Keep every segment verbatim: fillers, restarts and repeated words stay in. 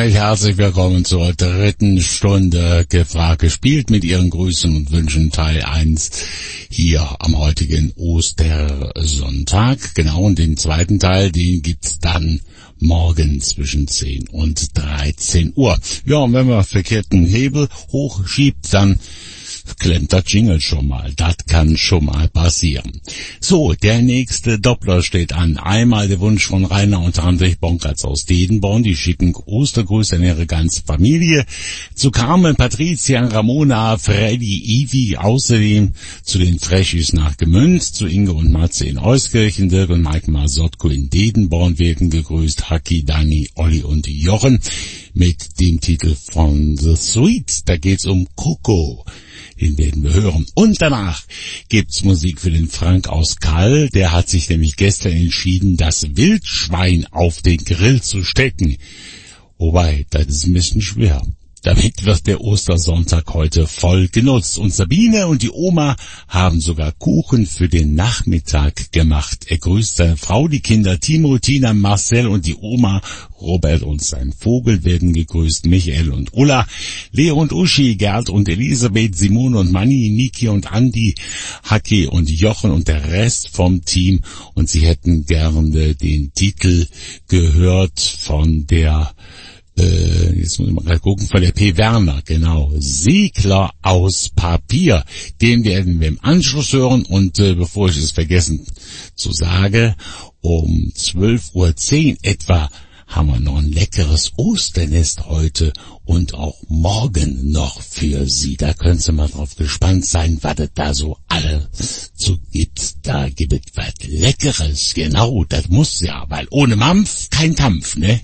damit herzlich willkommen zur dritten Stunde Gefragt gespielt mit Ihren Grüßen und Wünschen Teil eins hier am heutigen Ostersonntag. Genau, und den zweiten Teil, den gibt's dann morgen zwischen zehn und dreizehn Uhr. Ja, und wenn man verkehrten Hebel hochschiebt, dann klemmt das Jingle schon mal. Das kann schon mal passieren. So, der nächste Doppler steht an. Einmal der Wunsch von Rainer und Heinrich Bonkertz aus Dedenborn. Die schicken Ostergrüße an ihre ganze Familie. Zu Carmen, Patricia, Ramona, Freddy, Ivi. Außerdem zu den Freshis nach Gemünz. Zu Inge und Matze in Euskirchen. Dirk und Mike Masotko in Dedenborn werden gegrüßt. Haki, Dani, Olli und Jochen. Mit dem Titel von The Sweets. Da geht's um Coco. Den werden wir hören. Und danach gibt's Musik für den Frank aus Kall. Der hat sich nämlich gestern entschieden, das Wildschwein auf den Grill zu stecken. Wobei, das ist ein bisschen schwer. Damit wird der Ostersonntag heute voll genutzt. Und Sabine und die Oma haben sogar Kuchen für den Nachmittag gemacht. Er grüßt seine Frau, die Kinder Timo, Tina, Marcel und die Oma. Robert und sein Vogel werden gegrüßt. Michael und Ulla, Leo und Uschi, Gerd und Elisabeth, Simone und Manni, Niki und Andi, Haki und Jochen und der Rest vom Team. Und sie hätten gerne den Titel gehört von der Äh, jetzt muss ich mal gerade gucken, von der P. Werner, genau, Segler aus Papier. Den werden wir im Anschluss hören und äh, bevor ich es vergessen zu sagen, um zwölf Uhr zehn etwa haben wir noch ein leckeres Osternest heute und auch morgen noch für Sie. Da können Sie mal drauf gespannt sein, was es da so alle so gibt. Da gibt es was Leckeres, genau, das muss ja, weil ohne Mampf kein Kampf, ne?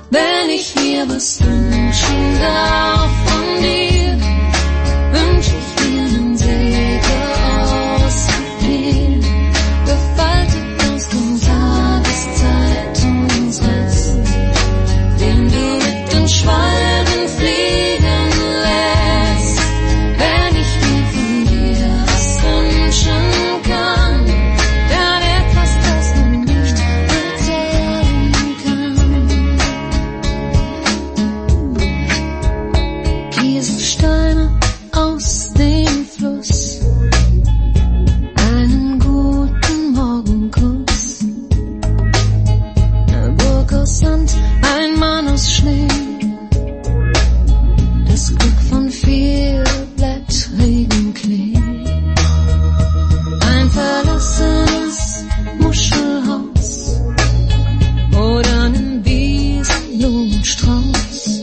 Wenn ich mir was wünschen darf von dir, wünsch ich mir einen Segel aus Papier, gefaltet aus den Tageszeitungen uns Rest, den du mit den Schwalben fliegen lässt. Wenn ich mir von dir was wünschen kann, dann etwas, das man nicht bezahlen kann. Kieselsteine aus dem Fluss, einen guten Morgenkuss, eine Burg aus Sand, ein Mann aus Schnee, das Glück von vielblättrigen Klee, ein verlassenes Muschelhaus oder einen Wiesenblumenstrauß.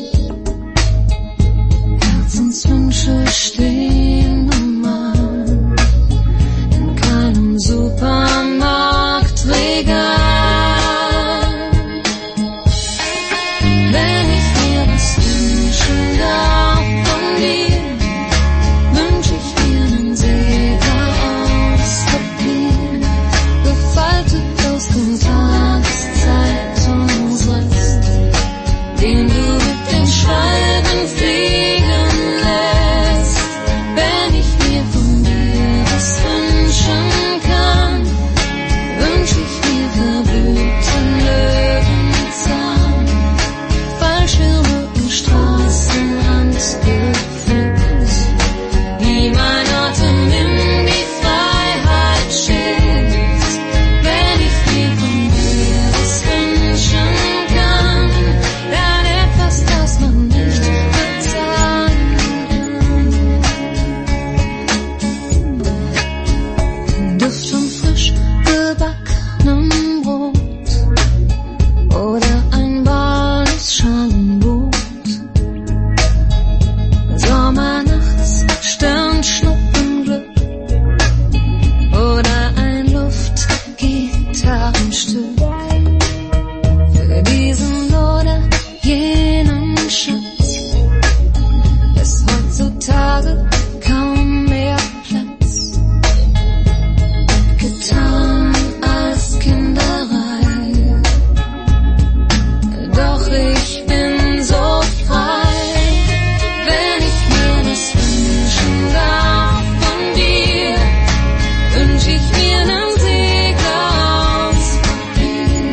Herzenswünsche stehen normal in keinem Supermarktregal. Wenn ich mir was wünschen darf von dir, wünsch ich mir einen Segel aus Papier, gefaltet aus den Tageszeitungen uns Rest, den du mit den Schwalben fliegen lässt. Wenn ich mir von dir was wünschen kann, wünsch ich mir verblühten Löwenzahn, Fallschirme im Straßenrand gepflückt, wie mein Atem in die Freiheit schickt. Wenn ich mir von dir was wünschen kann, dann etwas, das man nicht bezahlen kann. Duft von frisch gebackenem Brot oder ein warmes Schalenboot, Sommernachts Sternschnuppenglück oder ein Luftgitarrenstück, für diesen oder jenen Schatz ist heutzutage kaum mehr Platz. Getan als Kinderei, doch ich bin so frei. Wenn ich mir was wünschen darf von dir, wünsch ich mir einen Segel aus Papier.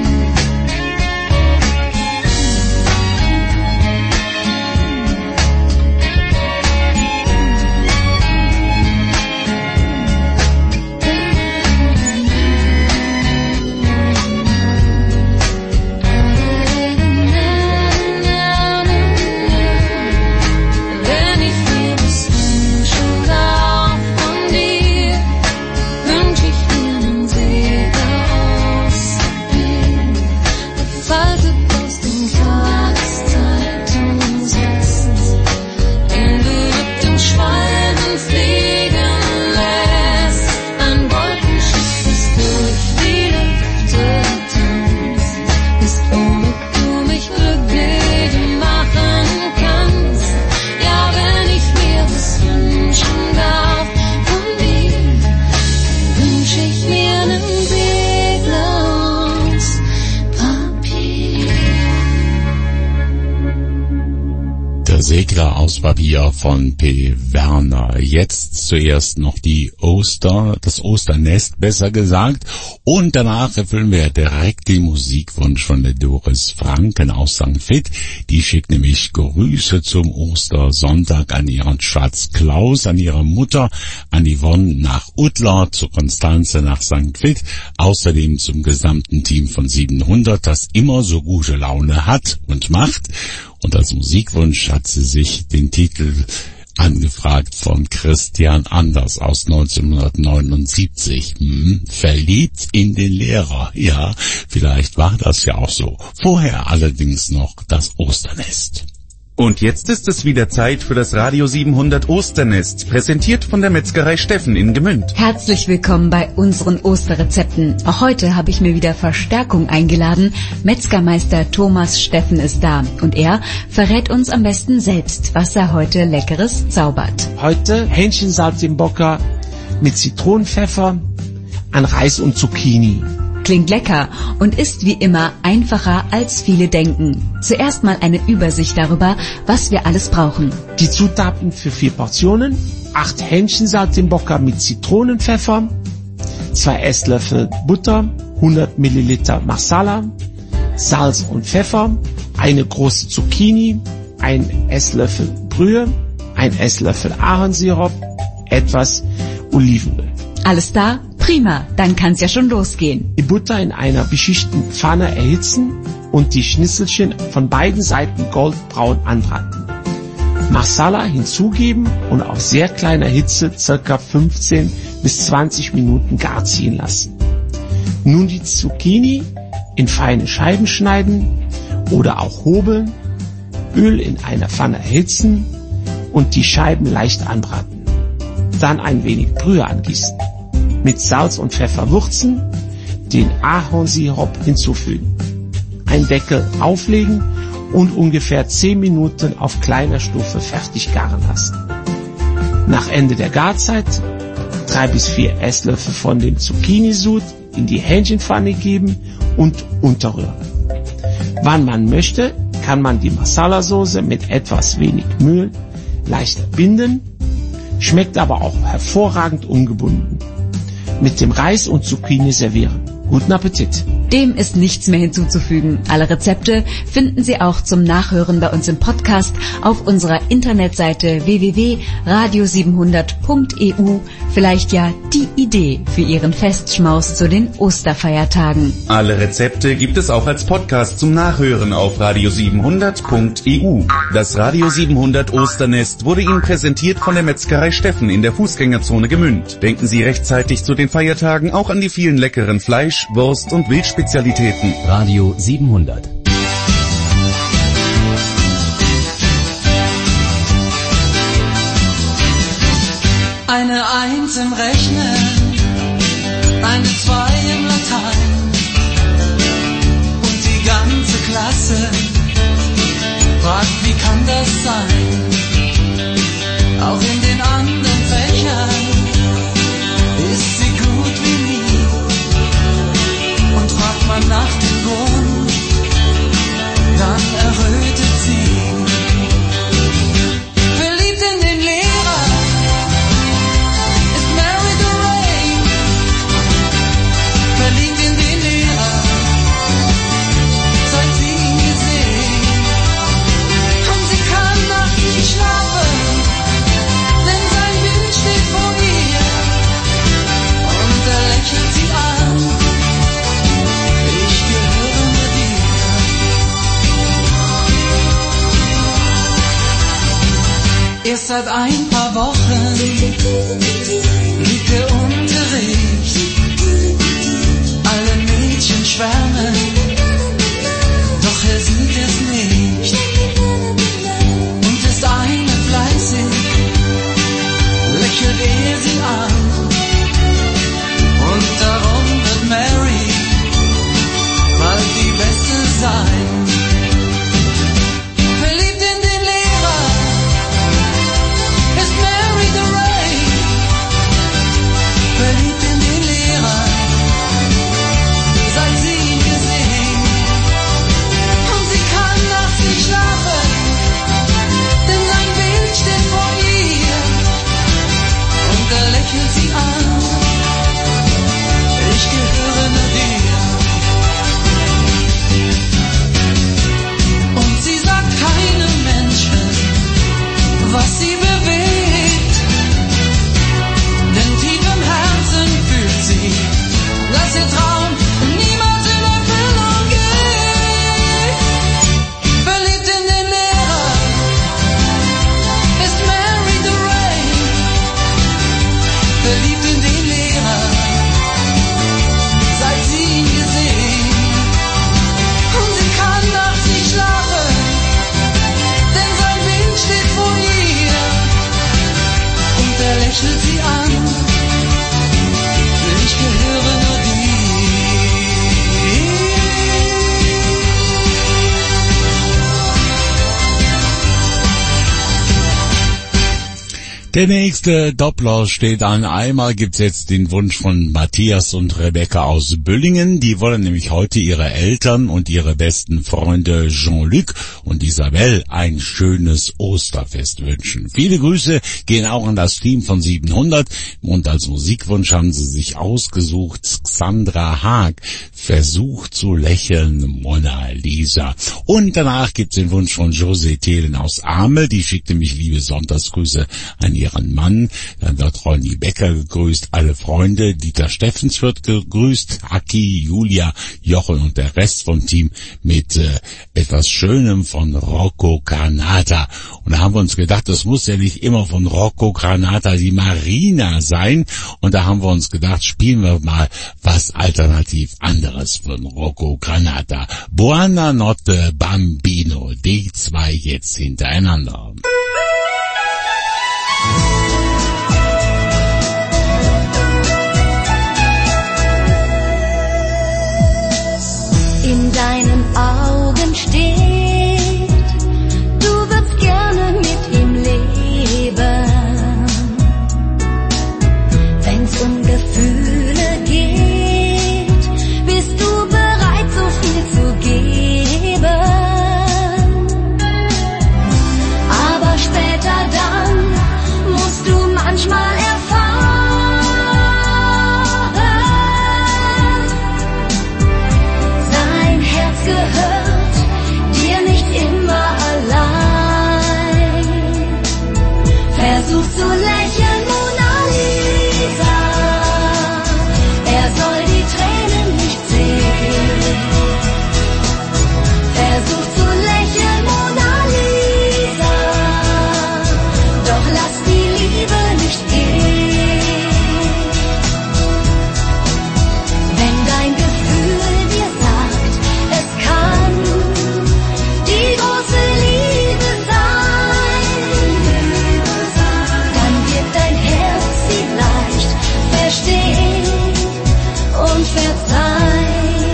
Wenn ich mir was wünschen darf von dir, wünsch ich mir einen Segel aus Papier, gefaltet aus den Tageszeitungen uns Rest, den du mit den Schwalben fliegen lässt. Ein Wolkenschiff, das durch die Lüfte tanzt, ist womit du mich glücklich machen kannst. Ja, wenn ich mir was wünschen darf von dir, wünsch ich mir einen Segel aus Papier. Der Segler aus Papier von P. Werner. Jetzt zuerst noch die Oster, das Osternest besser gesagt. Und danach erfüllen wir direkt den Musikwunsch von der Doris Franken aus Sankt Vith. Die schickt nämlich Grüße zum Ostersonntag an ihren Schatz Klaus, an ihre Mutter, an Yvonne nach Uttlar, zu Konstanze nach Sankt Vith. Außerdem zum gesamten Team von siebenhundert, das immer so gute Laune hat und macht. Und als Musikwunsch hat sie sich den Titel angefragt von Christian Anders aus neunzehnhundertneunundsiebzig. Hm, verliebt in den Lehrer. Ja, vielleicht war das ja auch so. Vorher allerdings noch das Osternest. Und jetzt ist es wieder Zeit für das Radio siebenhundert Osternest, präsentiert von der Metzgerei Steffen in Gmünd. Herzlich willkommen bei unseren Osterrezepten. Auch heute habe ich mir wieder Verstärkung eingeladen. Metzgermeister Thomas Steffen ist da und er verrät uns am besten selbst, was er heute Leckeres zaubert. Heute Hähnchensalz im Bocker mit Zitronenpfeffer an Reis und Zucchini. Klingt lecker und ist wie immer einfacher als viele denken. Zuerst mal eine Übersicht darüber, was wir alles brauchen. Die Zutaten für vier Portionen: acht Hähnchensalz im Bocker mit Zitronenpfeffer, zwei Esslöffel Butter, hundert Milliliter Masala, Salz und Pfeffer, eine große Zucchini, ein Esslöffel Brühe, ein Esslöffel Ahornsirup, etwas Olivenöl. Alles da? Prima, dann kann's ja schon losgehen. Die Butter in einer beschichteten Pfanne erhitzen und die Schnitzelchen von beiden Seiten goldbraun anbraten. Masala hinzugeben und auf sehr kleiner Hitze ca. fünfzehn bis zwanzig Minuten gar ziehen lassen. Nun die Zucchini in feine Scheiben schneiden oder auch hobeln, Öl in einer Pfanne erhitzen und die Scheiben leicht anbraten. Dann ein wenig Brühe angießen. Mit Salz und Pfeffer würzen, den Ahornsirup hinzufügen. Einen Deckel auflegen und ungefähr zehn Minuten auf kleiner Stufe fertig garen lassen. Nach Ende der Garzeit drei bis vier Esslöffel von dem Zucchinisud in die Hähnchenpfanne geben und unterrühren. Wann man möchte, kann man die Masalasauce mit etwas wenig Mehl leicht binden, schmeckt aber auch hervorragend ungebunden. Mit dem Reis und Zucchini servieren. Guten Appetit! Dem ist nichts mehr hinzuzufügen. Alle Rezepte finden Sie auch zum Nachhören bei uns im Podcast auf unserer Internetseite w w w punkt radio siebenhundert punkt e u. Vielleicht ja die Idee für Ihren Festschmaus zu den Osterfeiertagen. Alle Rezepte gibt es auch als Podcast zum Nachhören auf radio siebenhundert punkt e u. Das Radio siebenhundert Osternest wurde Ihnen präsentiert von der Metzgerei Steffen in der Fußgängerzone Gmünd. Denken Sie rechtzeitig zu den Feiertagen auch an die vielen leckeren Fleisch-, Wurst- und Wildspezialitäten. Radio siebenhundert. Eine Eins im Rechnen, eine Zwei im Latein und die ganze Klasse fragt, wie kann das sein? Auch in den anderen Fächern ist sie gut wie nie. Und fragt man nach dem Grund, dann errötet sie. Verliebt in den Lehrer ist Mary the Rain. Verliebt in den Lehrer, seit sie ihn gesehen. Und sie kann nachts nicht schlafen, denn sein Bild steht vor ihr. Und er lächelt sie an. Erst seit ein paar Wochen liegt der Unterricht, alle Mädchen schwärmen, doch er sieht es nicht. Und ist eine fleißig, lächelt er sie an. Und darum wird Mary bald die Beste sein. Verliebt in den Lehrer, seit sie ihn gesehen. Der nächste Doppler steht an. Einmal gibt's jetzt den Wunsch von Matthias und Rebecca aus Büllingen. Die wollen nämlich heute ihre Eltern und ihre besten Freunde Jean-Luc und Isabelle ein schönes Osterfest wünschen. Viele Grüße gehen auch an das Team von siebenhundert und als Musikwunsch haben sie sich ausgesucht Xandra Haag, Versuch zu lächeln, Mona Lisa. Und danach gibt's den Wunsch von José Thelen aus Amel. Die schickte mich liebe Sonntagsgrüße an ihren Mann. Dann wird Ronny Becker gegrüßt, alle Freunde. Dieter Steffens wird gegrüßt, Aki, Julia, Jochen und der Rest vom Team mit äh, etwas Schönem von Rocco Granata. Und da haben wir uns gedacht, das muss ja nicht immer von Rocco Granata die Marina sein. Und da haben wir uns gedacht, spielen wir mal was alternativ anderes von Rocco Granata. Buona notte Bambino, die zwei jetzt hintereinander. In deinen Augen steht, du würdest gerne mit ihm leben. Wenn's um Gefühle geht, bist du bereit, so viel zu geben. Aber später dann musst du manchmal erfahren, sein Herz gehört dir nicht immer allein. Versuch zu lächeln, Mona Lisa, er soll die Tränen nicht sehen. Versuch zu lächeln, Mona Lisa, doch lass die Liebe nicht gehen. Wenn dein Gefühl dir sagt, es kann die große Liebe sein, dann wird dein Herz vielleicht verstehen und verzeihen.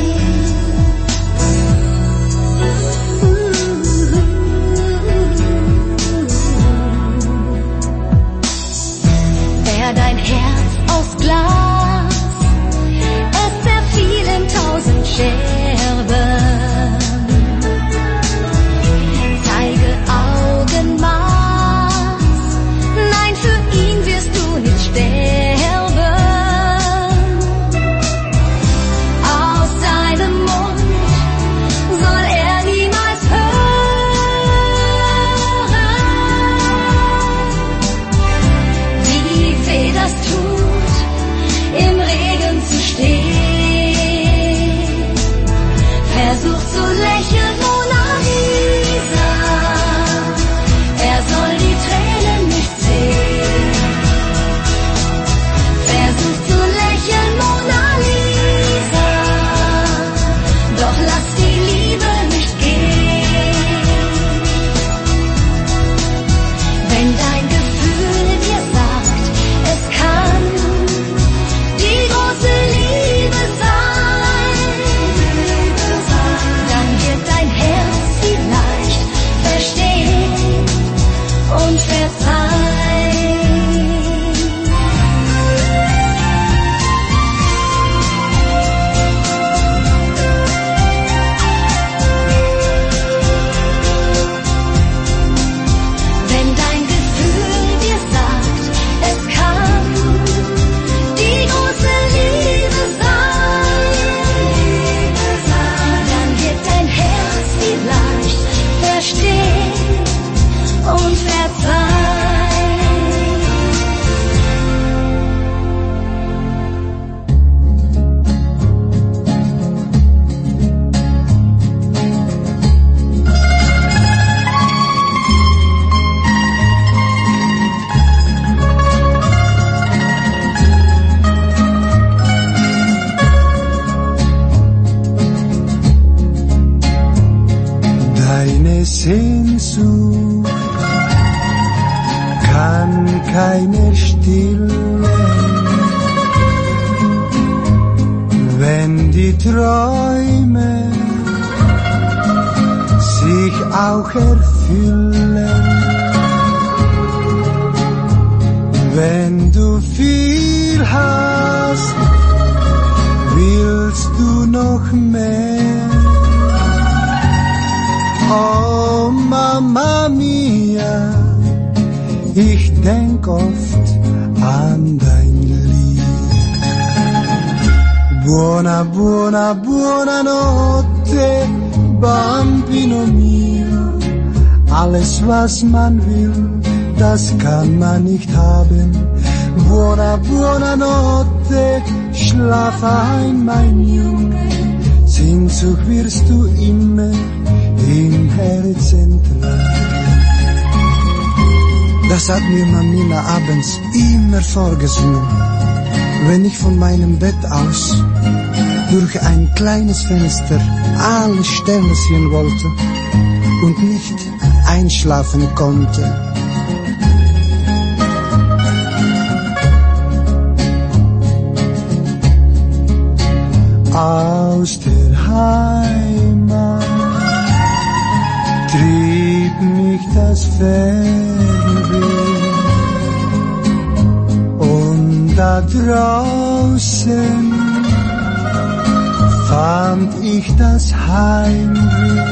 Wär dein Herz aus Glas, es zerfiel in tausend Scherben. Zeige Augenmaß, nein, für ihn wirst du nicht sterben. Aus seinem Mund soll er niemals hören, wie weh das tut, im Regen zu stehen. Versuch zu lächeln, Mona Lisa, er soll die Tränen nicht sehen. Versuch zu lächeln, Mona Lisa, doch lass die Liebe nicht gehen. Wenn dein Gefühl dir sagt, es kann die große Liebe sein, dann wird dein Herz vielleicht verstehen und verzeihen. Wenn dein Gefühl dir sagt, es kann die große Liebe sein, dann wird dein Herz vielleicht verstehen und verzeihen. Deine Sehnsucht kann keiner stillen, wenn die Träume sich auch erfüllen. Wenn du viel hast, willst du noch mehr? Oh Mama mia, ich denk oft an dein Lied. Buona, buona, buona notte, bambino mio. Alles was man will, das kann man nicht haben. Buona, buona notte, schlaf ein, mein Junge. Sehnsucht wirst du immer im Herzen tragen. Das hat mir Mamina abends immer vorgesungen, wenn ich von meinem Bett aus durch ein kleines Fenster alle Sterne sehen wollte und nicht einschlafen konnte. Aus der Heimat trieb mich das Fernweh und da draußen fand ich das Heimweh.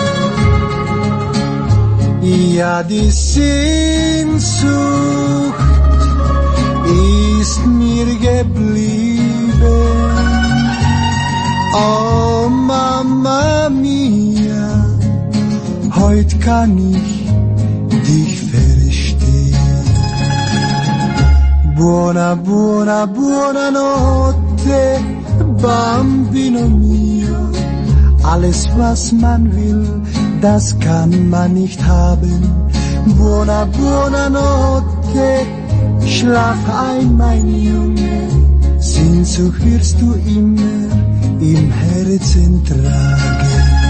Ja, die Sehnsucht ist mir geblieben. Oh Mama mia, heut kann ich dich verstehen. Buona, buona, buona notte, bambino mio. Alles was man will, das kann man nicht haben. Buona, buona notte, schlaf ein, mein Junge. Sehnsucht wirst du immer im Herzen tragen.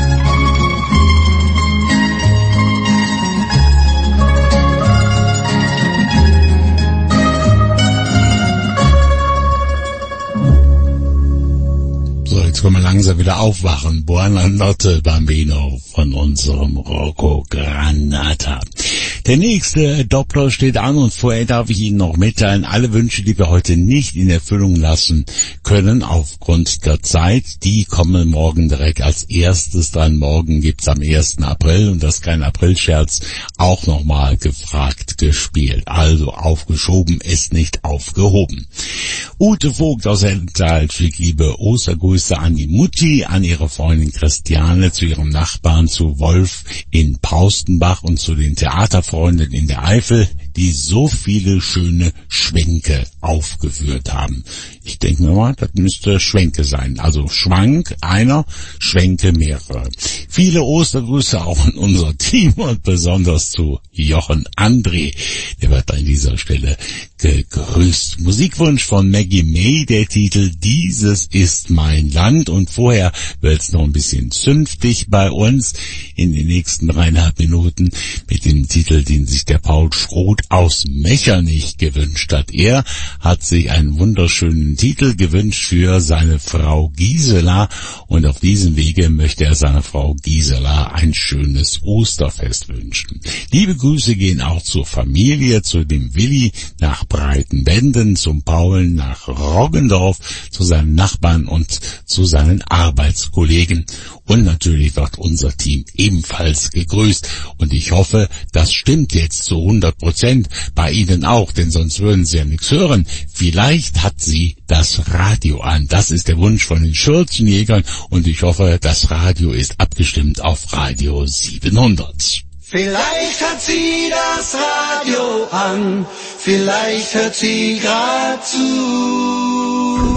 So, jetzt können wir langsam wieder aufwachen. Buona notte, Bambino von unserem Rocco Granata. Der nächste Doppler steht an und vorher darf ich Ihnen noch mitteilen, alle Wünsche, die wir heute nicht in Erfüllung lassen können, aufgrund der Zeit, die kommen morgen direkt als erstes dran. Morgen gibt's am ersten April, und das ist kein Aprilscherz, auch nochmal gefragt gespielt. Also aufgeschoben ist nicht aufgehoben. Ute Vogt aus Ental schickt liebe Ostergrüße an die Mutti, an ihre Freundin Christiane, zu ihrem Nachbarn, zu Wolf in Paustenbach und zu den Theaterfreunden in der Eifel, die so viele schöne Schwänke aufgeführt haben. Ich denke mir mal, das müsste Schwänke sein. Also Schwank einer, Schwänke mehrere. Viele Ostergrüße auch an unser Team und besonders zu Jochen André. Der wird an dieser Stelle gegrüßt. Musikwunsch von Maggie May, der Titel Dieses ist mein Land. Und vorher wird's noch ein bisschen zünftig bei uns in den nächsten dreieinhalb Minuten mit dem Titel, den sich der Paul Schroth aus Mechernich gewünscht hat. Er hat sich einen wunderschönen Titel gewünscht für seine Frau Gisela, und auf diesem Wege möchte er seiner Frau Gisela ein schönes Osterfest wünschen. Liebe Grüße gehen auch zur Familie, zu dem Willi nach Breitenbenden, zum Paul nach Roggendorf, zu seinen Nachbarn und zu seinen Arbeitskollegen. Und natürlich wird unser Team ebenfalls gegrüßt. Und ich hoffe, das stimmt jetzt zu hundert Prozent bei Ihnen auch, denn sonst würden Sie ja nichts hören. Vielleicht hat sie das Radio an. Das ist der Wunsch von den Schürzenjägern, und ich hoffe, das Radio ist abgestimmt auf Radio siebenhundert. Vielleicht hat sie das Radio an, vielleicht hört sie grad zu.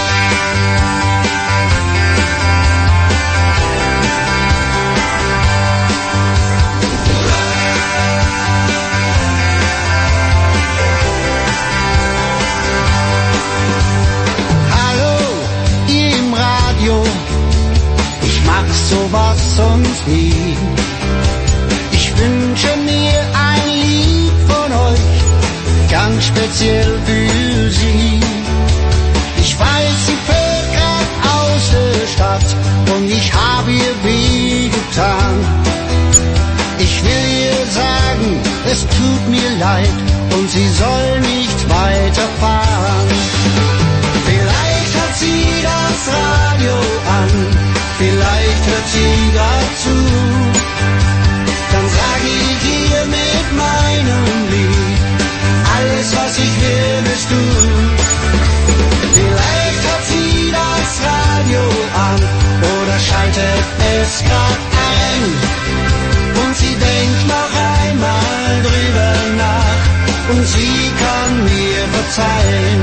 Sowas sonst nie. Ich wünsche mir ein Lied von euch, ganz speziell für sie. Ich weiß, sie fährt grad aus der Stadt und ich habe ihr wehgetan. Ich will ihr sagen, es tut mir leid und sie soll nicht weiterfahren. Vielleicht hat sie das Radio an, vielleicht hört sie grad zu. Dann sag ich ihr mit meinem Lied, alles was ich will bist du. Vielleicht hat sie das Radio an oder schaltet es grad ein und sie denkt noch einmal drüber nach und sie kann mir verzeihen.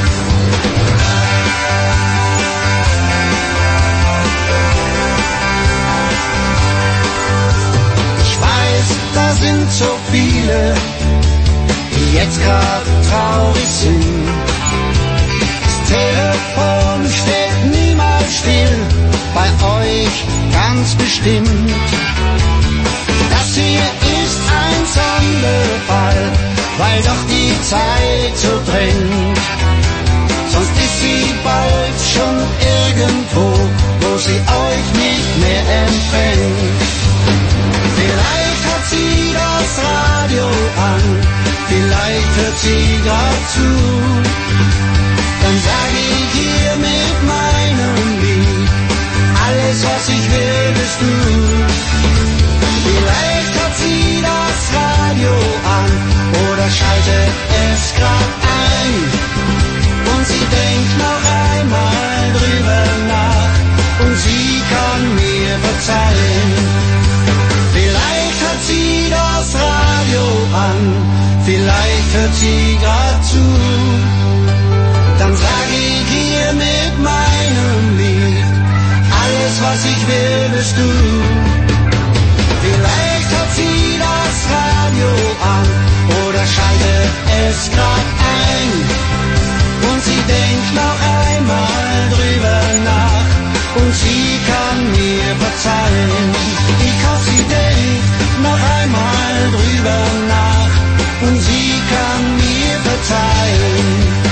Ich weiß, da sind so viele, die jetzt grad traurig sind. Das Telefon steht niemals still, bei euch ganz bestimmt. Das hier ist ein Sonderfall, weil doch die Zeit so drängt. Sonst ist sie bald schon irgendwo, wo sie euch nicht mehr empfängt. Vielleicht hat sie das Radio an, vielleicht hört sie grad zu. Dann sag ich ihr mit meinem Lied, alles was ich will bist du. Vielleicht hat sie das Radio an oder schaltet es grad ein und sie denkt noch einmal drüber nach und sie kann mir verzeihen. Vielleicht hat sie das Radio an, vielleicht hört sie grad zu. Dann sag ich ihr mit meinem Lied, alles was ich will bist du. Vielleicht hat sie das Radio an oder schaltet es grad ein und sie denkt noch einmal drüber nach und sie kann mir verzeihen. Ich hoffe, sie denkt noch einmal drüber nach und sie kann mir verzeihen.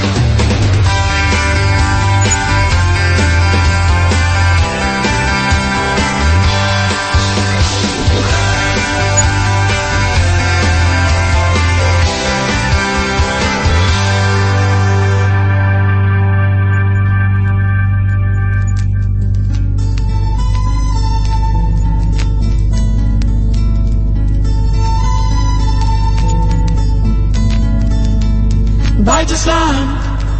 Weites Land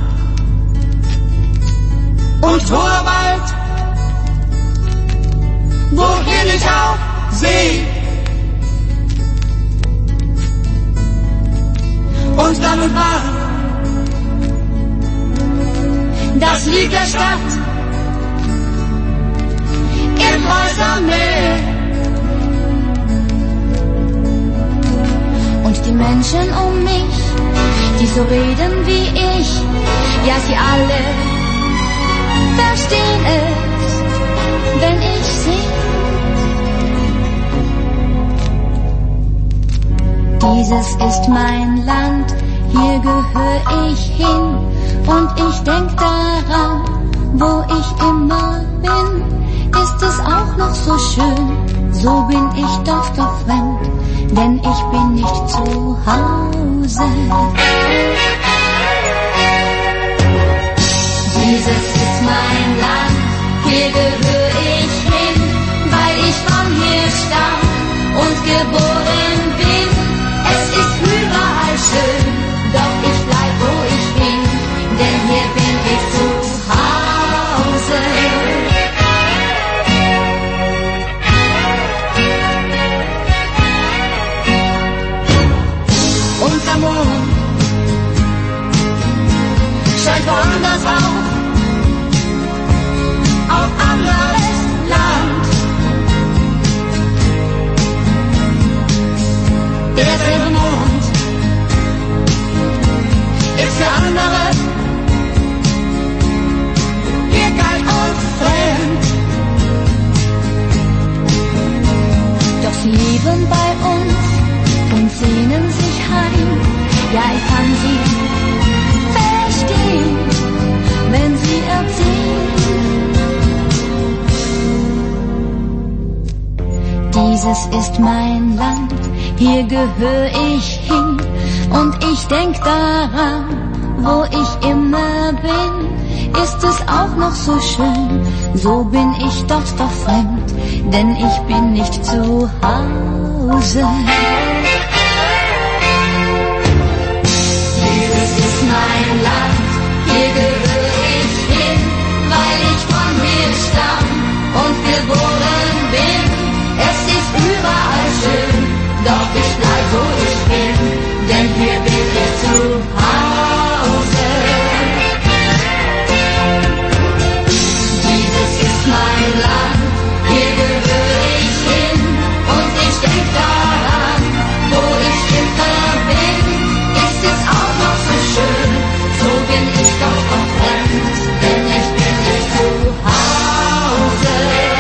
und hoher Wald, wohin ich auch seh. Und dann und wann das Lied der Stadt im Häusermeer. Und die Menschen um mich, die so reden wie ich, ja sie alle verstehen es, wenn ich sing. Dieses ist mein Land, hier gehör ich hin und ich denk daran, wo ich immer bin, ist es auch noch so schön, so bin ich doch doch fremd, denn ich bin nicht zu Hause. Dieses ist mein Land, hier gehör ich hin, weil ich von hier stamm und geboren bin. Es ist überall schön, doch ich bleib wo ich bin, denn hier bin ich zu Hause. Unser Mond scheint woanders auf, auf anderes Land. Derselbe Mond ist für andere hier kalt und fremd. Doch sie leben bei uns und sehnen sich heim. Ja, ich kann sie verstehen, wenn sie erzählen. Dieses ist mein Land, hier gehör ich hin und ich denk daran, wo ich immer bin, ist es auch noch so schön, so bin ich dort doch fremd, denn ich bin nicht zu Hause. Dieses ist mein Land, hier gehör ich hin, weil ich von hier stamm und geboren bin. Es ist überall schön, doch ich bleib wo ich bin, denn hier bin ich zu Hause. Dieses ist mein Land, hier gehör ich hin und ich denk daran, wo ich immer bin, ist es auch noch so schön, so bin ich doch noch fremd, denn ich bin nicht zu Hause.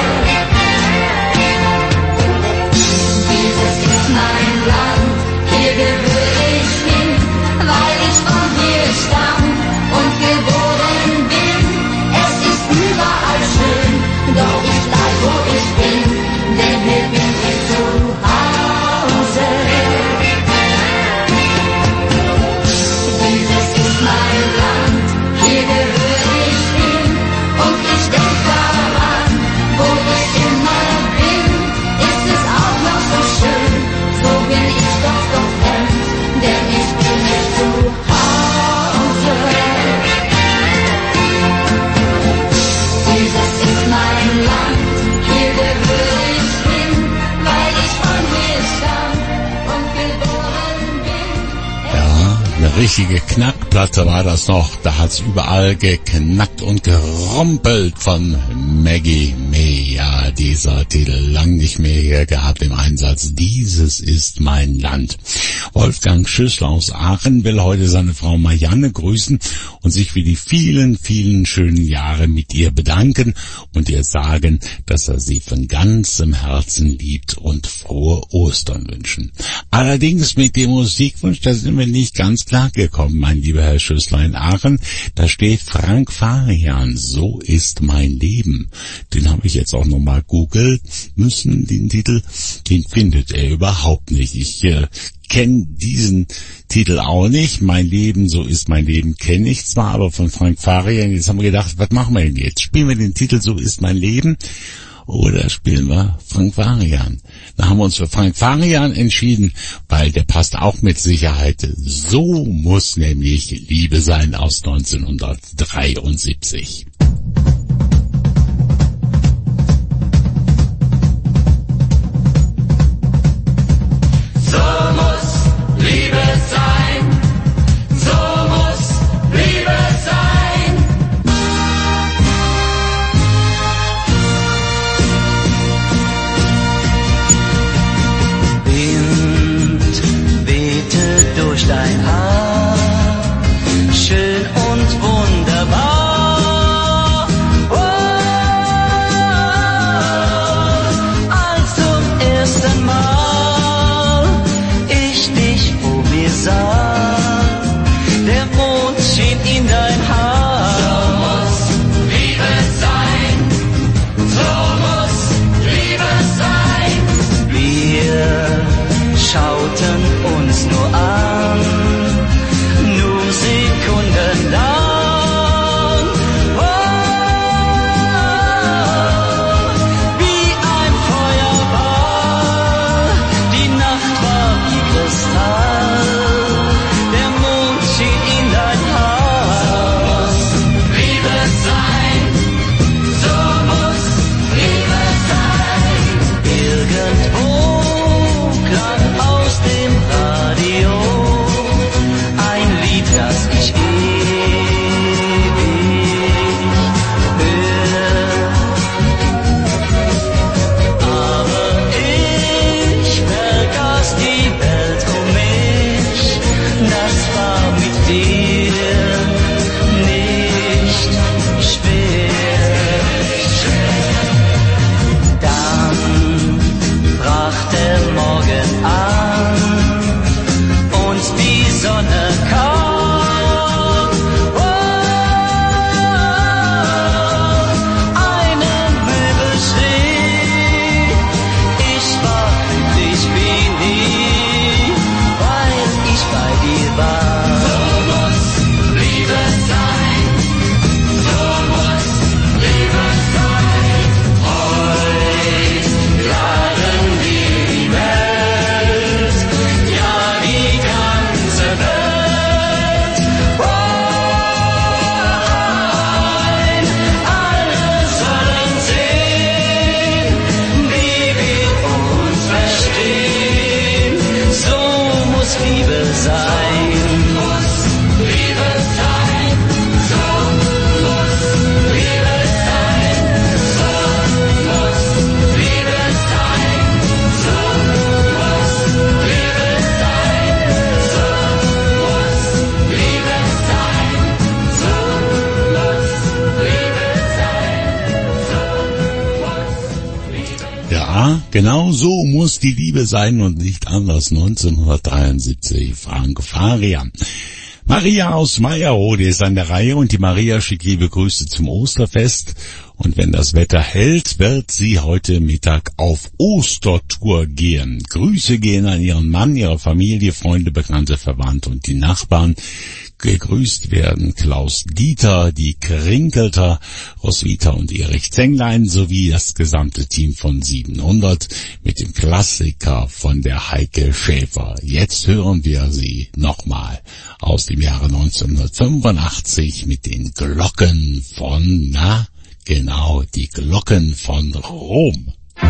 Dieses ist mein Land, hier gehör ich hin, weil ich von hier stamm und geboren bin. Es ist überall schön, doch ich bleib wo ich bin, denn hier bin ich zu Hause. Dieses ist mein Land, hier gehör ich hin und ich denk daran, wo ich immer bin, ist es auch noch so schön, so bin ich doch doch fremd, denn ich bin nicht zu Hause. Dieses ist mein Land, hier gehör ich hin, weil ich von hier stamm und geboren bin. Ja, eine richtige Knackplatte war das noch. Da hat's überall geknackt und gerumpelt von Maggie May. Ja, dieser Titel lang nicht mehr hier gehabt im Einsatz. Dieses ist mein Land. Wolfgang Schüssler aus Aachen will heute seine Frau Marianne grüßen und sich für die vielen, vielen schönen Jahre mit ihr bedanken und ihr sagen, dass er sie von ganzem Herzen liebt und frohe Ostern wünschen. Allerdings mit dem Musikwunsch, da sind wir nicht ganz klar gekommen, mein lieber Herr Schüssler in Aachen. Da steht Frank Farian, so ist mein Leben. Den habe ich jetzt auch nochmal googelt müssen, den Titel. Den findet er überhaupt nicht. Ich äh, kenne diesen Titel auch nicht. Mein Leben, so ist mein Leben, kenne ich zwar, aber von Frank Farian. Jetzt haben wir gedacht, was machen wir denn jetzt? Spielen wir den Titel So ist mein Leben oder spielen wir Frank Farian? Da haben wir uns für Frank Farian entschieden, weil der passt auch mit Sicherheit. So muss nämlich Liebe sein aus neunzehnhundertdreiundsiebzig. So muss Liebe sein, so muss Liebe sein. Wind wehte durch dein Haar, schön und wunderbar. Oh, als zum ersten Mal ich dich vor mir sah, der Mond schien in dein Haar. So muss Liebe sein, so muss Liebe sein. Wir schauten uns nur an Genau so muss die Liebe sein und nicht anders. neunzehnhundertdreiundsiebzig, Frank Farian. Maria aus Meierode ist an der Reihe und die Maria schickt liebe Grüße zum Osterfest. Und wenn das Wetter hält, wird sie heute Mittag auf Ostertour gehen. Grüße gehen an ihren Mann, ihre Familie, Freunde, Bekannte, Verwandte und die Nachbarn. Gegrüßt werden Klaus Dieter, die Krinkelter, Roswitha und Erich Zenglein sowie das gesamte Team von siebenhundert mit dem Klassiker von der Heike Schäfer. Jetzt hören wir sie nochmal aus dem Jahre neunzehnhundertfünfundachtzig mit den Glocken von, na, genau, die Glocken von Rom.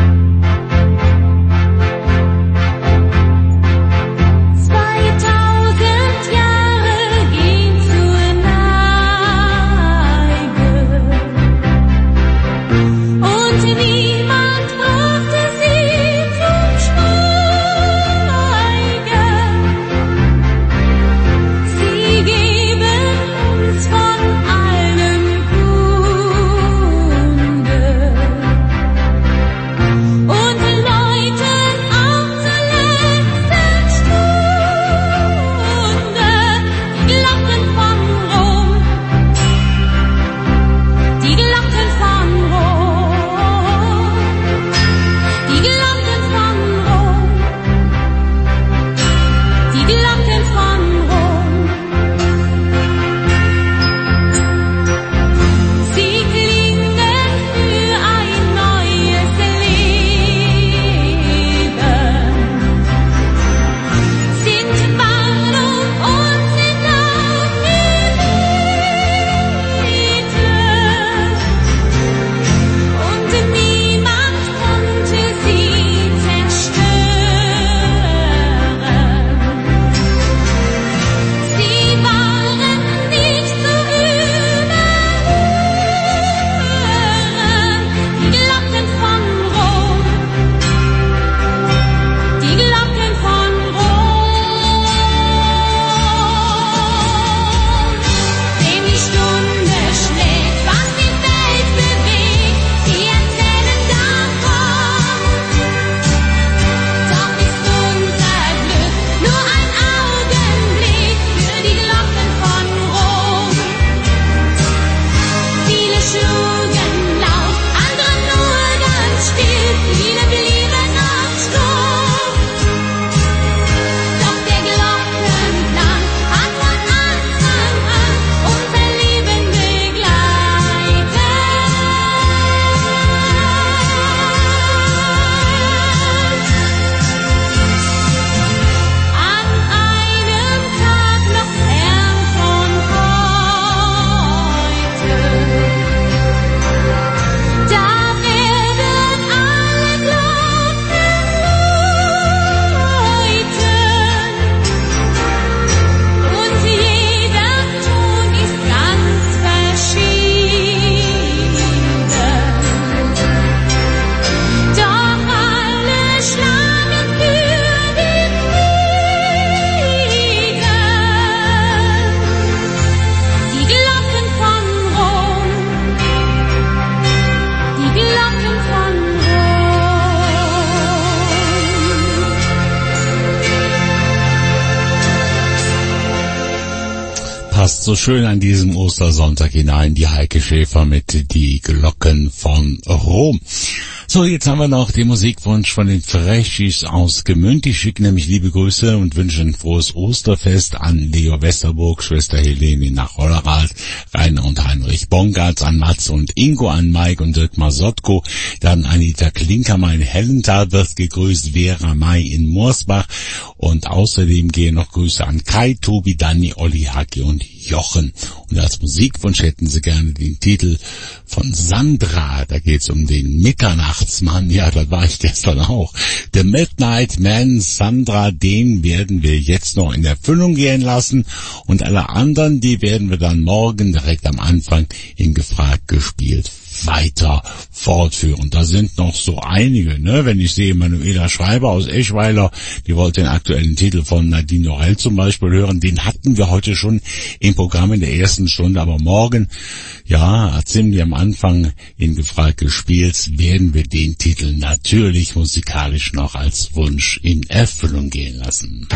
Passt so schön an diesem Ostersonntag hinein, die Heike Schäfer mit die Glocken von Rom. So, jetzt haben wir noch den Musikwunsch von den Freshis aus Gemünd. Die schicken nämlich liebe Grüße und wünschen ein frohes Osterfest an Leo Westerburg, Schwester Helene nach Hollerath, Rainer und Heinrich Bongartz, an Mats und Ingo, an Mike und Dirk Sotko, dann Anita Klinkermann in Hellenthal wird gegrüßt, Vera May in Morsbach und außerdem gehen noch Grüße an Kai, Tobi, Danny, Olli, Hacki und Jochen. Und als Musikwunsch hätten sie gerne den Titel von Sandra, da geht's um den Mitternachtsmann, ja, da war ich gestern auch. The Midnight Man, Sandra, den werden wir jetzt noch in Erfüllung gehen lassen und alle anderen, die werden wir dann morgen direkt am Anfang in Gefragt gespielt weiter fortführen. Da sind noch so einige, ne? Wenn ich sehe, Manuela Schreiber aus Eschweiler, die wollte den aktuellen Titel von Nadine Norell zum Beispiel hören. Den hatten wir heute schon im Programm in der ersten Stunde, aber morgen, ja, ziemlich am Anfang in Gefragt gespielt, werden wir den Titel natürlich musikalisch noch als Wunsch in Erfüllung gehen lassen.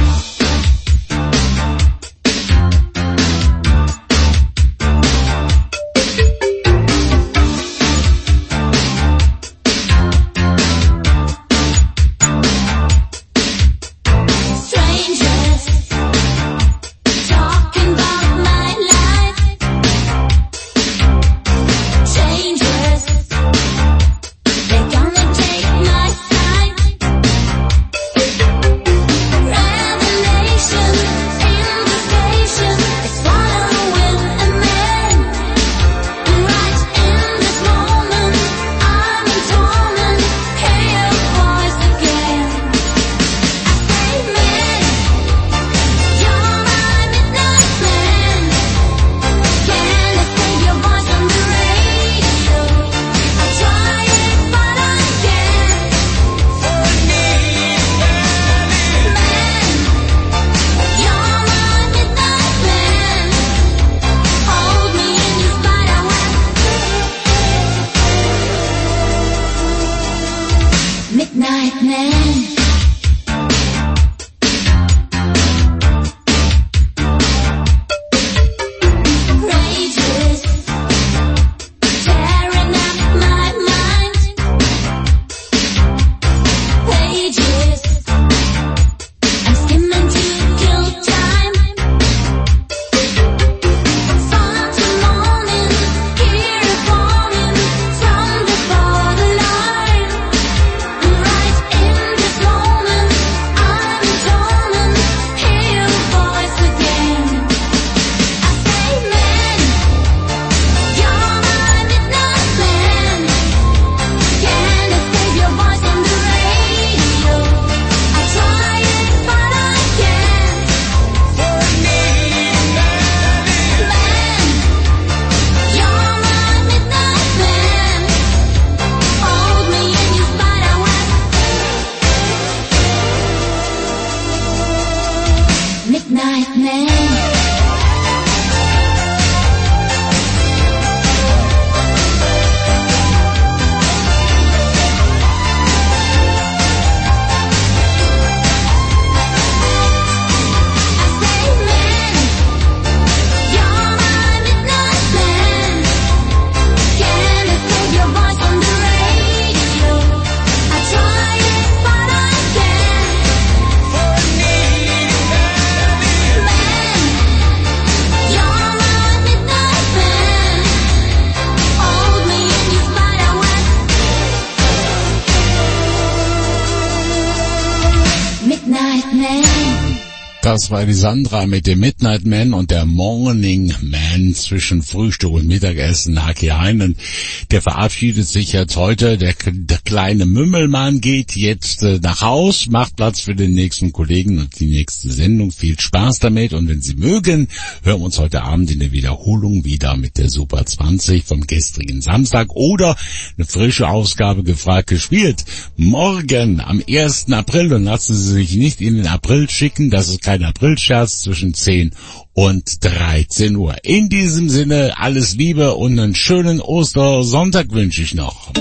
Das war die Sandra mit dem Midnight Man und der Morning Man zwischen Frühstück und Mittagessen. Haki Heinen, der verabschiedet sich jetzt heute. Der, der kleine Mümmelmann geht jetzt äh, nach Haus, macht Platz für den nächsten Kollegen und die nächste Sendung. Viel Spaß damit und wenn Sie mögen, hören wir uns heute Abend in der Wiederholung wieder mit der Super zwanzig vom gestrigen Samstag oder eine frische Ausgabe Gefragt gespielt. Morgen am ersten April und lassen Sie sich nicht in den April schicken, das ist kein Aprilscherz, zwischen zehn und dreizehn Uhr. In diesem Sinne alles Liebe und einen schönen Ostersonntag wünsche ich noch.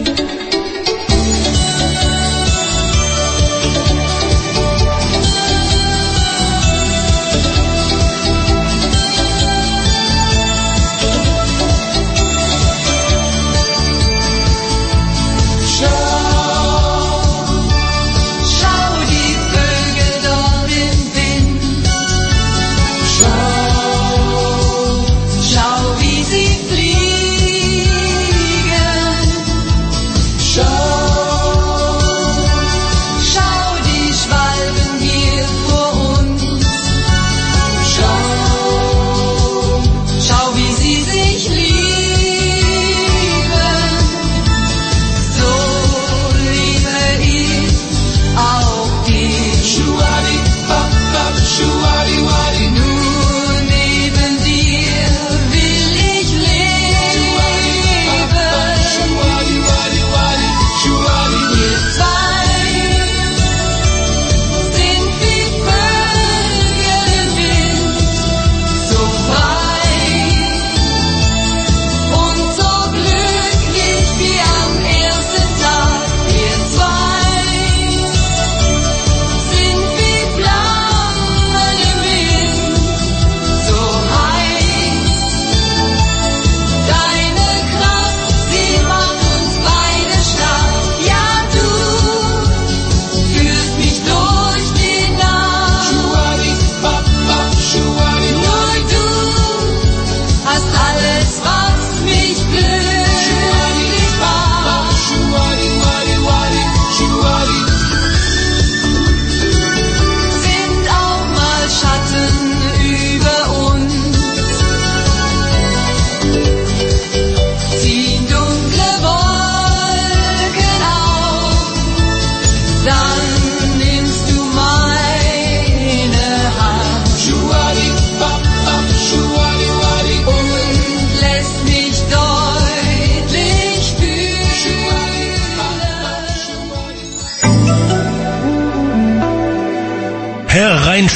Schau,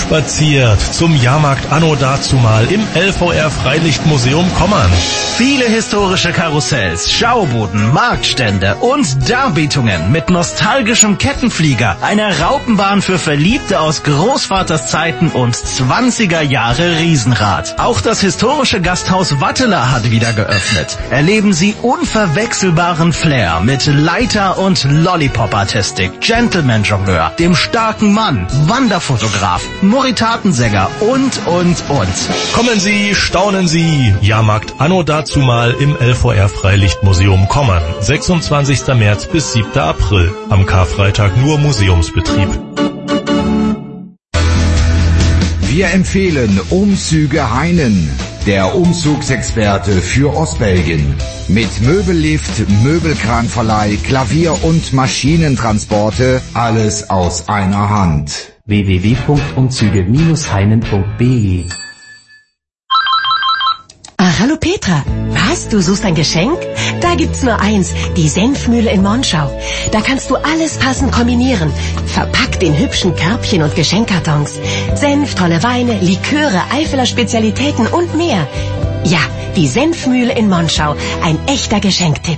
losspaziert zum Jahrmarkt anno dazumal im L V R Freilichtmuseum Kommern. Viele historische Karussells, Schaubuden, Marktstände und Darbietungen mit nostalgischem Kettenflieger, einer Raupenbahn für Verliebte aus Großvaters Zeiten und zwanziger Jahre Riesenrad. Auch das historische Gasthaus Watteler hat wieder geöffnet. Erleben Sie unverwechselbaren Flair mit Leiter- und Lollipop-Artistik, Gentleman-Jongleur, dem starken Mann, Wanderfotograf, Moritatensänger und, und, und. Kommen Sie, staunen Sie. Jahrmarkt anno dazumal im L V R Freilichtmuseum Kommern. sechsundzwanzigster März bis siebter April. Am Karfreitag nur Museumsbetrieb. Wir empfehlen Umzüge Heinen, der Umzugsexperte für Ostbelgien. Mit Möbellift, Möbelkranverleih, Klavier- und Maschinentransporte, alles aus einer Hand. w w w punkt umzüge heinen punkt b e Ach, hallo Petra. Was? Du suchst ein Geschenk? Da gibt's nur eins, die Senfmühle in Monschau. Da kannst du alles passend kombinieren. Verpackt in hübschen Körbchen und Geschenkkartons. Senf, tolle Weine, Liköre, Eifeler Spezialitäten und mehr. Ja, die Senfmühle in Monschau. Ein echter Geschenktipp.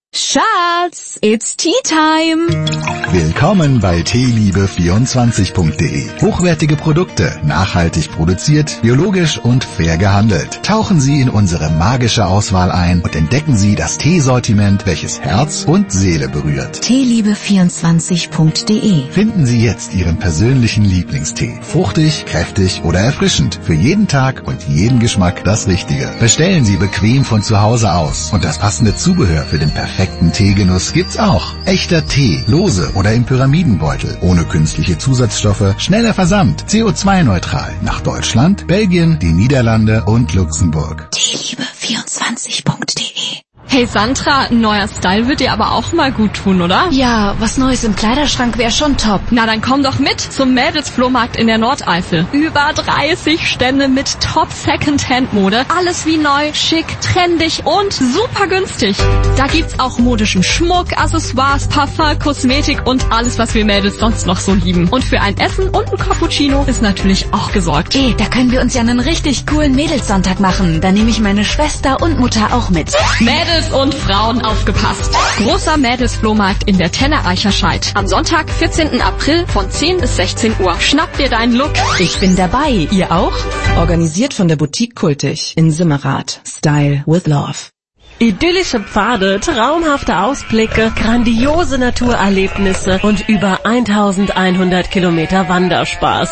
Schatz, it's tea time. Willkommen bei teeliebe vierundzwanzig punkt de. Hochwertige Produkte, nachhaltig produziert, biologisch und fair gehandelt. Tauchen Sie in unsere magische Auswahl ein und entdecken Sie das Teesortiment, welches Herz und Seele berührt. teeliebe vierundzwanzig punkt de. Finden Sie jetzt Ihren persönlichen Lieblingstee. Fruchtig, kräftig oder erfrischend. Für jeden Tag und jeden Geschmack das Richtige. Bestellen Sie bequem von zu Hause aus. Und das passende Zubehör für den perfekten Teegenuss gibt's auch. Echter Tee, lose oder im Pyramidenbeutel, ohne künstliche Zusatzstoffe, schneller Versand, C O zwei neutral nach Deutschland, Belgien, die Niederlande und Luxemburg. teeliebe vierundzwanzig punkt de. Hey Sandra, ein neuer Style wird dir aber auch mal gut tun, oder? Ja, was Neues im Kleiderschrank wäre schon top. Na, dann komm doch mit zum Mädelsflohmarkt in der Nordeifel. Über dreißig Stände mit Top-Second-Hand-Mode. Alles wie neu, schick, trendig und super günstig. Da gibt's auch modischen Schmuck, Accessoires, Parfum, Kosmetik und alles, was wir Mädels sonst noch so lieben. Und für ein Essen und ein Cappuccino ist natürlich auch gesorgt. Ey, da können wir uns ja einen richtig coolen Mädelssonntag machen. Da nehme ich meine Schwester und Mutter auch mit. Mädels und Frauen, aufgepasst. Großer Mädelsflohmarkt in der Tennereicher Scheid. Am Sonntag, vierzehnten April von zehn bis sechzehn Uhr. Schnapp dir deinen Look. Ich bin dabei. Ihr auch? Organisiert von der Boutique Kultig in Simmerath. Style with Love. Idyllische Pfade, traumhafte Ausblicke, grandiose Naturerlebnisse und über eintausendeinhundert Kilometer Wanderspaß.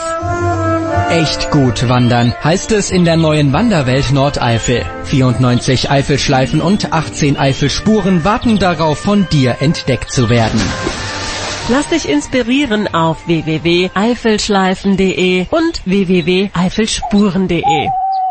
Echt gut wandern heißt es in der neuen Wanderwelt Nordeifel. vierundneunzig Eifelschleifen und achtzehn Eifelspuren warten darauf, von dir entdeckt zu werden. Lass dich inspirieren auf w w w punkt eifelschleifen punkt de und w w w punkt eifelspuren punkt de.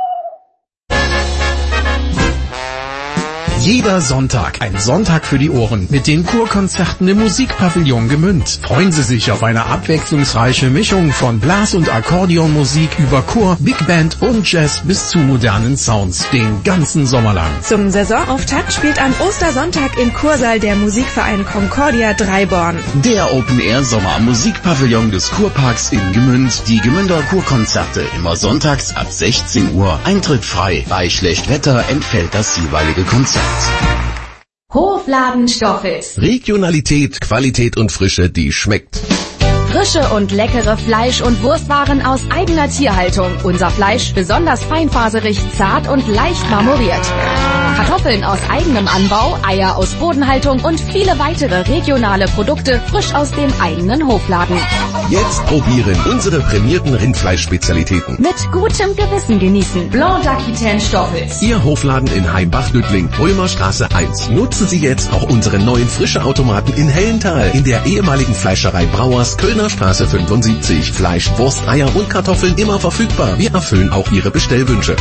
Jeder Sonntag ein Sonntag für die Ohren mit den Kurkonzerten im Musikpavillon Gmünd. Freuen Sie sich auf eine abwechslungsreiche Mischung von Blas- und Akkordeonmusik über Chor, Big Band und Jazz bis zu modernen Sounds den ganzen Sommer lang. Zum Saisonauftakt spielt am Ostersonntag im Kursaal der Musikverein Concordia Dreiborn. Der Open-Air-Sommer-Musikpavillon des Kurparks in Gmünd. Die Gmünder Kurkonzerte immer sonntags ab sechzehn Uhr. Eintritt frei. Bei Schlechtwetter entfällt das jeweilige Konzert. Hofladen Stoffels. Regionalität, Qualität und Frische, die schmeckt. Frische und leckere Fleisch- und Wurstwaren aus eigener Tierhaltung. Unser Fleisch besonders feinfaserig, zart und leicht marmoriert. Kartoffeln aus eigenem Anbau, Eier aus Bodenhaltung und viele weitere regionale Produkte frisch aus dem eigenen Hofladen. Jetzt probieren unsere prämierten Rindfleischspezialitäten. Mit gutem Gewissen genießen. Blanc d'Aquitaine Stoffels. Ihr Hofladen in Heimbach-Lüttling, Ulmerstraße eins. Nutzen Sie jetzt auch unseren neuen Frischeautomaten in Hellenthal in der ehemaligen Fleischerei Brauers, Kölner Straße fünfundsiebzig. Fleisch, Wurst, Eier und Kartoffeln immer verfügbar. Wir erfüllen auch Ihre Bestellwünsche.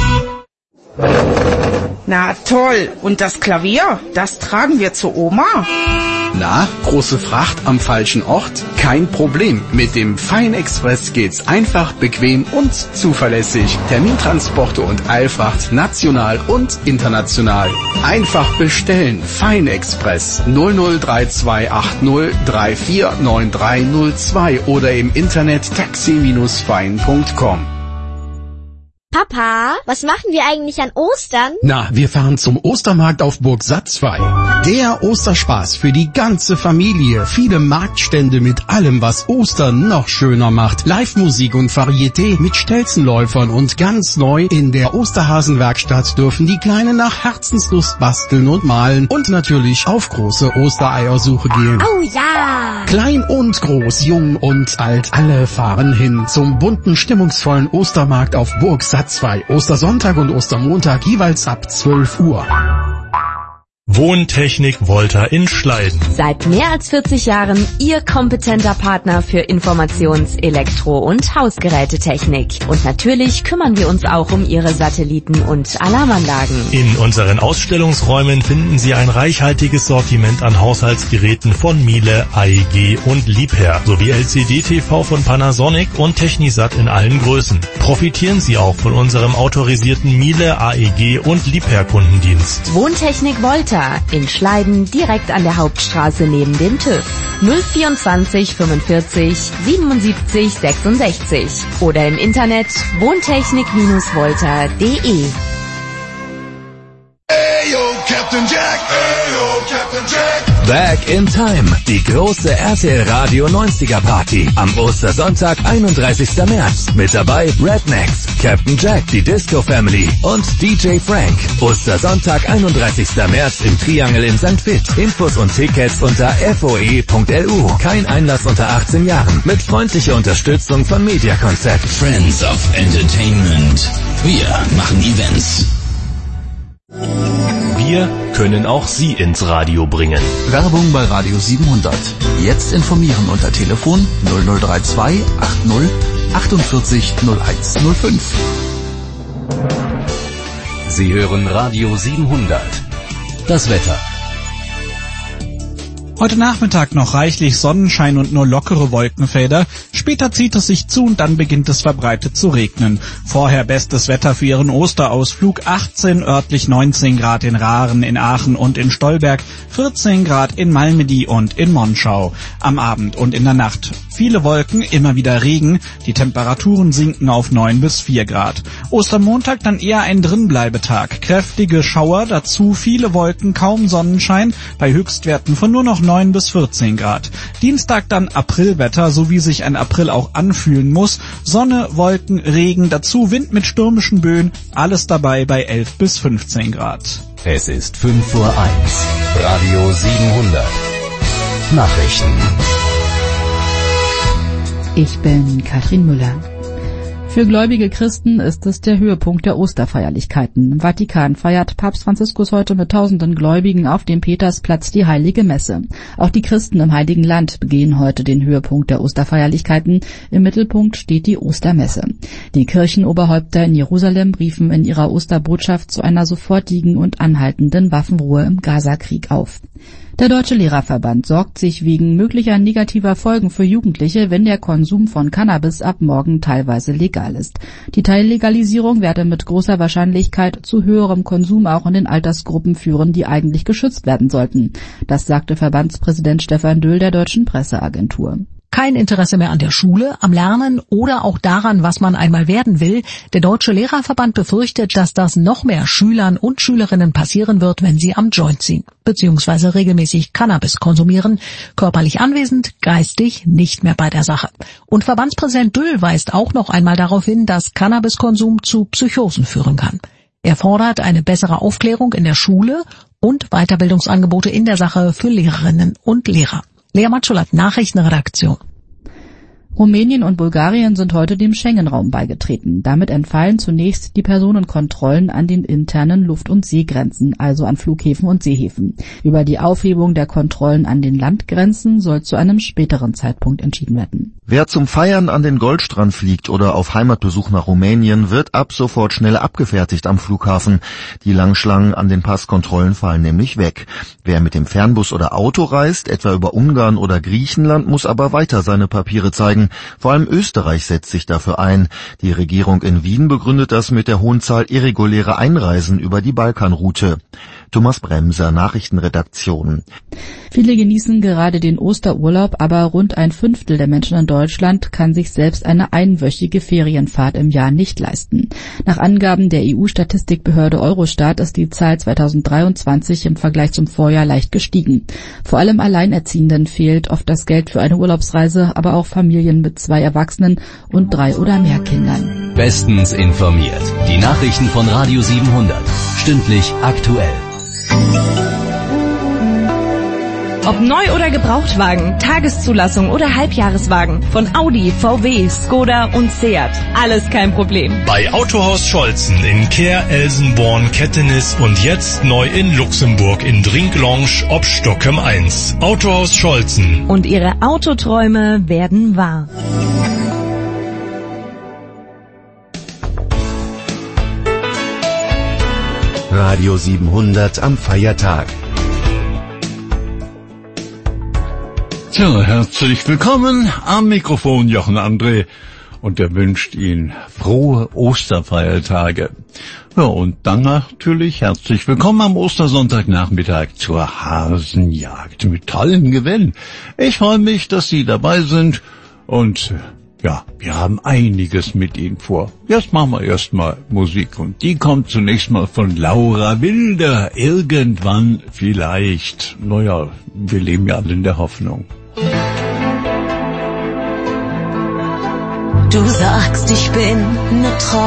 Na toll. Und das Klavier, das tragen wir zu Oma? Na, große Fracht am falschen Ort? Kein Problem. Mit dem Feinexpress geht's einfach, bequem und zuverlässig. Termintransporte und Eilfracht national und international. Einfach bestellen. Feinexpress null null drei zwei acht null drei vier neun drei null zwei oder im Internet taxi Bindestrich fein Punkt com. Papa, was machen wir eigentlich an Ostern? Na, wir fahren zum Ostermarkt auf Burg Satzwey. Der Osterspaß für die ganze Familie. Viele Marktstände mit allem, was Ostern noch schöner macht. Live-Musik und Varieté mit Stelzenläufern und ganz neu in der Osterhasenwerkstatt dürfen die Kleinen nach Herzenslust basteln und malen und natürlich auf große Ostereiersuche gehen. Oh ja! Klein und groß, jung und alt, alle fahren hin zum bunten, stimmungsvollen Ostermarkt auf Burg Satzwey. Zwei Ostersonntag und Ostermontag jeweils ab zwölf Uhr. Wohntechnik Volta in Schleiden. Seit mehr als vierzig Jahren Ihr kompetenter Partner für Informations-, Elektro- und Hausgerätetechnik. Und natürlich kümmern wir uns auch um Ihre Satelliten- und Alarmanlagen. In unseren Ausstellungsräumen finden Sie ein reichhaltiges Sortiment an Haushaltsgeräten von Miele, A E G und Liebherr sowie L C D-T V von Panasonic und Technisat in allen Größen. Profitieren Sie auch von unserem autorisierten Miele, A E G und Liebherr-Kundendienst. Wohntechnik Volta in Schleiden, direkt an der Hauptstraße neben dem TÜV. null vierundzwanzig fünfundvierzig siebenundsiebzig sechsundsechzig oder im Internet wohntechnik Volta punkt de. Hey yo, Captain Jack, hey yo, Captain Jack. Back in Time, die große R T L Radio neunziger Party am Ostersonntag, einunddreißigster März. Mit dabei Rednecks, Captain Jack, die Disco Family und D J Frank. Ostersonntag, einunddreißigster März im Triangel in Sankt Vith. Infos und Tickets unter f o e punkt l u. Kein Einlass unter achtzehn Jahren. Mit freundlicher Unterstützung von Media Concept. Friends of Entertainment. Wir machen Events. Wir können auch Sie ins Radio bringen. Werbung bei Radio siebenhundert. Jetzt informieren unter Telefon null null drei zwei acht null achtundvierzig null eins null fünf. Sie hören Radio siebenhundert. Das Wetter. Heute Nachmittag noch reichlich Sonnenschein und nur lockere Wolkenfelder. Später zieht es sich zu und dann beginnt es verbreitet zu regnen. Vorher bestes Wetter für Ihren Osterausflug. achtzehn, örtlich neunzehn Grad in Rahren, in Aachen und in Stolberg. vierzehn Grad in Malmedy und in Monschau. Am Abend und in der Nacht viele Wolken, immer wieder Regen. Die Temperaturen sinken auf neun bis vier Grad. Ostermontag dann eher ein Drinbleibetag. Kräftige Schauer, dazu viele Wolken, kaum Sonnenschein. Bei Höchstwerten von nur noch neun bis vierzehn Grad. Dienstag dann Aprilwetter, so wie sich ein April auch anfühlen muss. Sonne, Wolken, Regen, dazu Wind mit stürmischen Böen. Alles dabei bei elf bis fünfzehn Grad. Es ist fünf Uhr eins. Radio siebenhundert. Nachrichten. Ich bin Katrin Müller. Für gläubige Christen ist es der Höhepunkt der Osterfeierlichkeiten. Im Vatikan feiert Papst Franziskus heute mit tausenden Gläubigen auf dem Petersplatz die Heilige Messe. Auch die Christen im Heiligen Land begehen heute den Höhepunkt der Osterfeierlichkeiten. Im Mittelpunkt steht die Ostermesse. Die Kirchenoberhäupter in Jerusalem riefen in ihrer Osterbotschaft zu einer sofortigen und anhaltenden Waffenruhe im Gazakrieg auf. Der Deutsche Lehrerverband sorgt sich wegen möglicher negativer Folgen für Jugendliche, wenn der Konsum von Cannabis ab morgen teilweise legal ist. Die Teillegalisierung werde mit großer Wahrscheinlichkeit zu höherem Konsum auch in den Altersgruppen führen, die eigentlich geschützt werden sollten. Das sagte Verbandspräsident Stefan Döll der Deutschen Presseagentur. Kein Interesse mehr an der Schule, am Lernen oder auch daran, was man einmal werden will. Der Deutsche Lehrerverband befürchtet, dass das noch mehr Schülern und Schülerinnen passieren wird, wenn sie am Joint ziehen, beziehungsweise regelmäßig Cannabis konsumieren, körperlich anwesend, geistig nicht mehr bei der Sache. Und Verbandspräsident Döll weist auch noch einmal darauf hin, dass Cannabiskonsum zu Psychosen führen kann. Er fordert eine bessere Aufklärung in der Schule und Weiterbildungsangebote in der Sache für Lehrerinnen und Lehrer. Lea Matschulat, Nachrichtenredaktion. Rumänien und Bulgarien sind heute dem Schengen-Raum beigetreten. Damit entfallen zunächst die Personenkontrollen an den internen Luft- und Seegrenzen, also an Flughäfen und Seehäfen. Über die Aufhebung der Kontrollen an den Landgrenzen soll zu einem späteren Zeitpunkt entschieden werden. Wer zum Feiern an den Goldstrand fliegt oder auf Heimatbesuch nach Rumänien, wird ab sofort schnell abgefertigt am Flughafen. Die Langschlangen an den Passkontrollen fallen nämlich weg. Wer mit dem Fernbus oder Auto reist, etwa über Ungarn oder Griechenland, muss aber weiter seine Papiere zeigen. Vor allem Österreich setzt sich dafür ein. Die Regierung in Wien begründet das mit der hohen Zahl irregulärer Einreisen über die Balkanroute. Thomas Bremser, Nachrichtenredaktion. Viele genießen gerade den Osterurlaub, aber rund ein Fünftel der Menschen in Deutschland kann sich selbst eine einwöchige Ferienfahrt im Jahr nicht leisten. Nach Angaben der E U-Statistikbehörde Eurostat ist die Zahl zweitausenddreiundzwanzig im Vergleich zum Vorjahr leicht gestiegen. Vor allem Alleinerziehenden fehlt oft das Geld für eine Urlaubsreise, aber auch Familien mit zwei Erwachsenen und drei oder mehr Kindern. Bestens informiert. Die Nachrichten von Radio siebenhundert. Stündlich aktuell. Ob Neu- oder Gebrauchtwagen, Tageszulassung oder Halbjahreswagen, von Audi, V W, Skoda und Seat. Alles kein Problem. Bei Autohaus Scholzen in Kehr, Elsenborn, Kettenis und jetzt neu in Luxemburg in Drinklounge ob Stockem eins. Autohaus Scholzen. Und Ihre Autoträume werden wahr. Radio siebenhundert am Feiertag. Tja, herzlich willkommen am Mikrofon Jochen André und er wünscht Ihnen frohe Osterfeiertage. Ja, und dann natürlich herzlich willkommen am Ostersonntagnachmittag zur Hasenjagd mit tollen Gewinn. Ich freue mich, dass Sie dabei sind und ja, wir haben einiges mit Ihnen vor. Jetzt machen wir erstmal Musik und die kommt zunächst mal von Laura Wilder. Irgendwann vielleicht. Naja, wir leben ja alle in der Hoffnung. Du sagst, ich bin ne Traum.